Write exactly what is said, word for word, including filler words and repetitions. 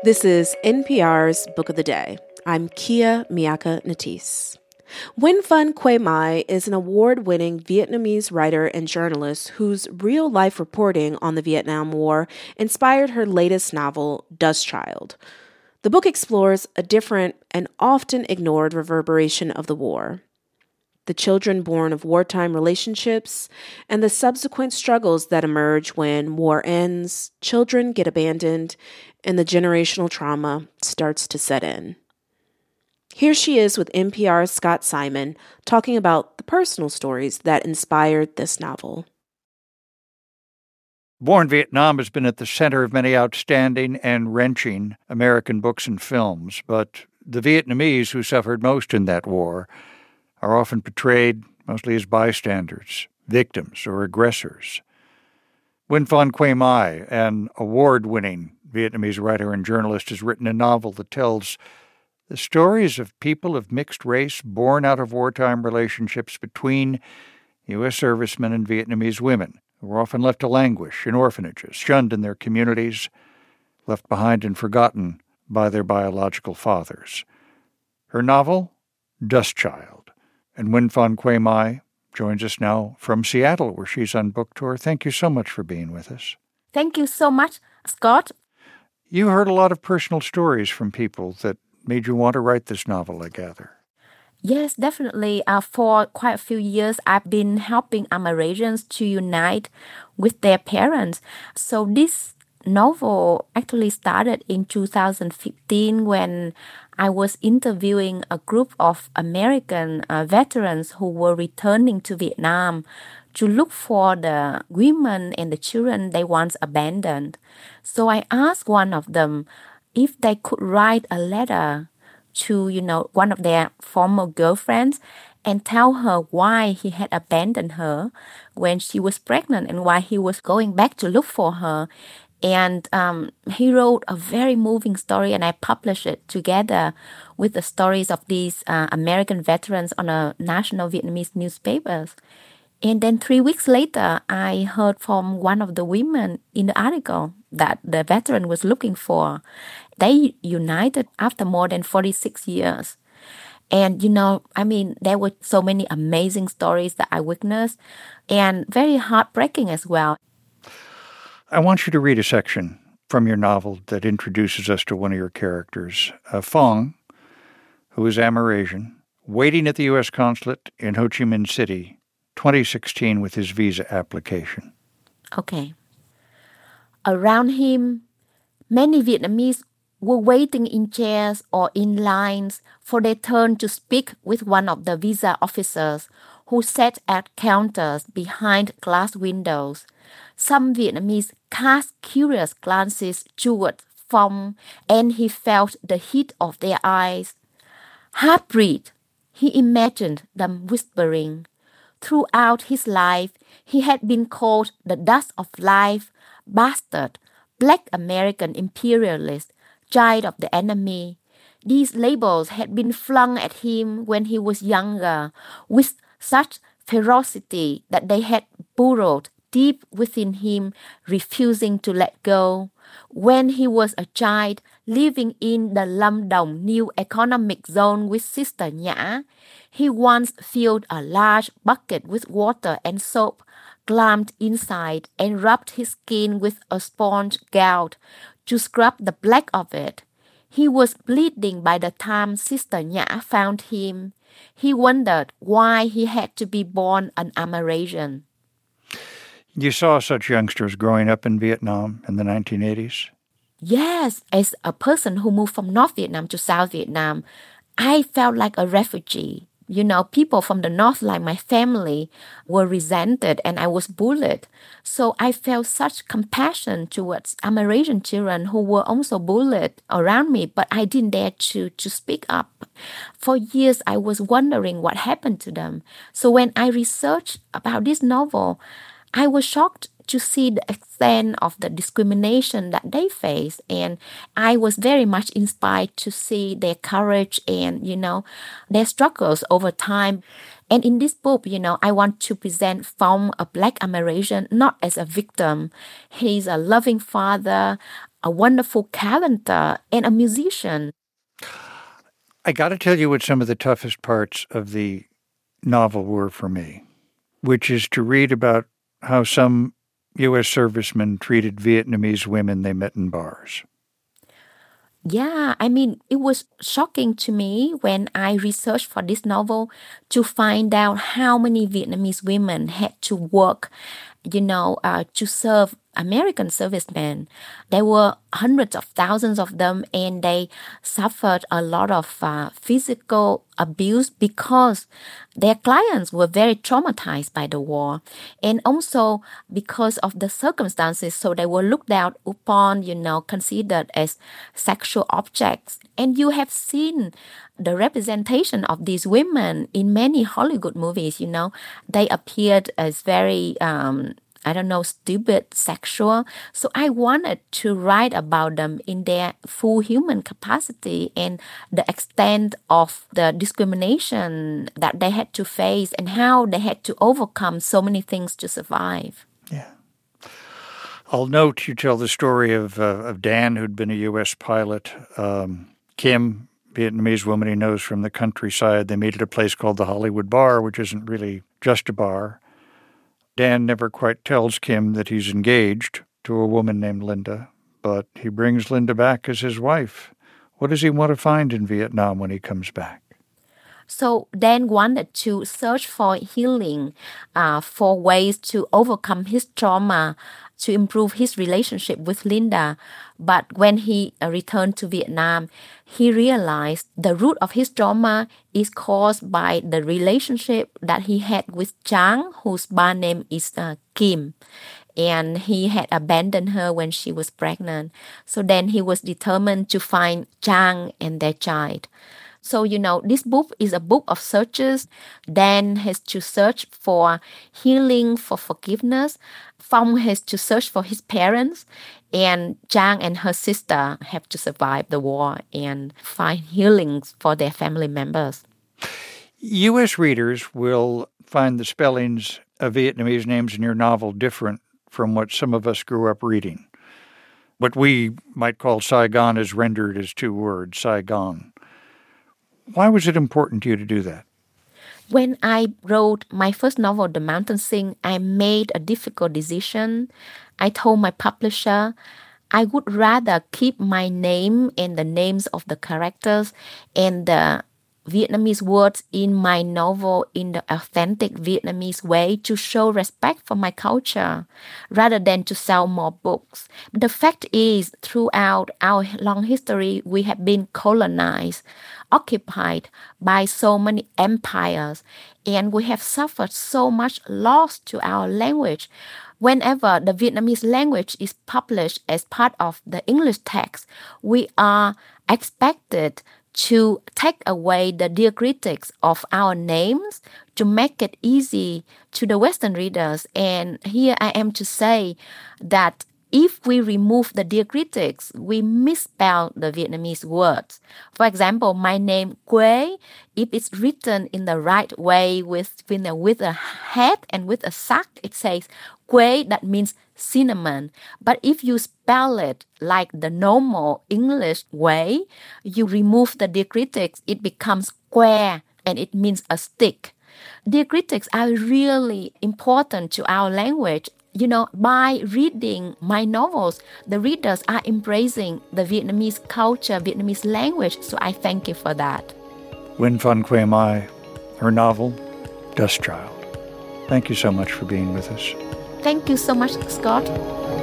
This is N P R's Book of the Day. I'm Kia Miaka Natisse. Nguyen Phan Quy Mai is an award-winning Vietnamese writer and journalist whose real-life reporting on the Vietnam War inspired her latest novel, Dust Child. The book explores a different and often ignored reverberation of the war. The children born of wartime relationships, and the subsequent struggles that emerge when war ends, children get abandoned, and the generational trauma starts to set in. Here she is with N P R's Scott Simon talking about the personal stories that inspired this novel. War in Vietnam has been at the center of many outstanding and wrenching American books and films, but the Vietnamese who suffered most in that war are often portrayed mostly as bystanders, victims, or aggressors. Nguyen Phan Quy Mai, an award-winning Vietnamese writer and journalist, has written a novel that tells the stories of people of mixed race born out of wartime relationships between U S servicemen and Vietnamese women, who were often left to languish in orphanages, shunned in their communities, left behind and forgotten by their biological fathers. Her novel, Dust Child. And Nguyen Phan Quy Mai joins us now from Seattle, where she's on book tour. Thank you so much for being with us. Thank you so much, Scott. You heard a lot of personal stories from people that made you want to write this novel, I gather. Yes, definitely. Uh, for quite a few years, I've been helping Amerasians to unite with their parents. So this novel actually started in two thousand fifteen when I was interviewing a group of American uh, veterans who were returning to Vietnam to look for the women and the children they once abandoned. So I asked one of them if they could write a letter to, you know, one of their former girlfriends and tell her why he had abandoned her when she was pregnant and why he was going back to look for her. And um, he wrote a very moving story, and I published it together with the stories of these uh, American veterans on a national Vietnamese newspapers. And then three weeks later, I heard from one of the women in the article that the veteran was looking for. They united after more than forty-six years. And, you know, I mean, there were so many amazing stories that I witnessed and very heartbreaking as well. I want you to read a section from your novel that introduces us to one of your characters, uh, Phong, who is Amerasian, waiting at the U S consulate in Ho Chi Minh City, twenty sixteen, with his visa application. Okay. Around him, many Vietnamese were waiting in chairs or in lines for their turn to speak with one of the visa officers who sat at counters behind glass windows. Some Vietnamese cast curious glances towards Phong, and he felt the heat of their eyes. Half-breed, he imagined them whispering. Throughout his life, he had been called the dust of life, bastard, black American imperialist, child of the enemy. These labels had been flung at him when he was younger, with such ferocity that they had burrowed deep within him, refusing to let go. When he was a child, living in the Lâm Đồng New Economic Zone with Sister Nhã, he once filled a large bucket with water and soap, climbed inside, and rubbed his skin with a sponge gouge to scrub the black of it. He was bleeding by the time Sister Nhã found him. He wondered why he had to be born an Amerasian. You saw such youngsters growing up in Vietnam in the nineteen eighties? Yes, as a person who moved from North Vietnam to South Vietnam, I felt like a refugee. You know, people from the North, like my family, were resented and I was bullied. So I felt such compassion towards Amerasian children who were also bullied around me, but I didn't dare to, to speak up. For years, I was wondering what happened to them. So when I researched about this novel, I was shocked to see the extent of the discrimination that they face. And I was very much inspired to see their courage and, you know, their struggles over time. And in this book, you know, I want to present Phong, a Black Amerasian, not as a victim. He's a loving father, a wonderful calendar, and a musician. I got to tell you what some of the toughest parts of the novel were for me, which is to read about how some U S servicemen treated Vietnamese women they met in bars. Yeah, I mean, it was shocking to me when I researched for this novel to find out how many Vietnamese women had to work, you know, uh, to serve American servicemen. There were hundreds of thousands of them, and they suffered a lot of uh, physical abuse because their clients were very traumatized by the war, and also because of the circumstances. So they were looked down upon, you know, considered as sexual objects. And you have seen the representation of these women in many Hollywood movies. You know, they appeared as very um, I don't know, stupid, sexual. So I wanted to write about them in their full human capacity and the extent of the discrimination that they had to face and how they had to overcome so many things to survive. Yeah. I'll note you tell the story of uh, of Dan, who'd been a U S pilot, um, Kim, Vietnamese woman he knows from the countryside. They meet at a place called the Hollywood Bar, which isn't really just a bar. Dan never quite tells Kim that he's engaged to a woman named Linda, but he brings Linda back as his wife. What does he want to find in Vietnam when he comes back? So Dan wanted to search for healing, uh, for ways to overcome his trauma, to improve his relationship with Linda. But when he uh, returned to Vietnam, he realized the root of his trauma is caused by the relationship that he had with Chang, whose bar name is uh, Kim. And he had abandoned her when she was pregnant. So then he was determined to find Chang and their child. So, you know, this book is a book of searches. Dan has to search for healing, for forgiveness. Phong has to search for his parents. And Chang and her sister have to survive the war and find healing for their family members. U S readers will find the spellings of Vietnamese names in your novel different from what some of us grew up reading. What we might call Saigon is rendered as two words, Saigon. Why was it important to you to do that? When I wrote my first novel, The Mountain Sing, I made a difficult decision. I told my publisher I would rather keep my name and the names of the characters and the Vietnamese words in my novel in the authentic Vietnamese way to show respect for my culture rather than to sell more books. The fact is, throughout our long history, we have been colonized, occupied by so many empires, and we have suffered so much loss to our language. Whenever the Vietnamese language is published as part of the English text, we are expected to take away the diacritics of our names to make it easy to the Western readers. And here I am to say that if we remove the diacritics, we misspell the Vietnamese words. For example, my name Quế, if it's written in the right way with, with, a, with a head and with a sac, it says Quế, that means cinnamon. But if you spell it like the normal English way, you remove the diacritics, it becomes que, and it means a stick. Diacritics are really important to our language. You know, by reading my novels, the readers are embracing the Vietnamese culture, Vietnamese language, so I thank you for that. Nguyen Phan Quế Mai, her novel, Dust Child. Thank you so much for being with us. Thank you so much, Scott.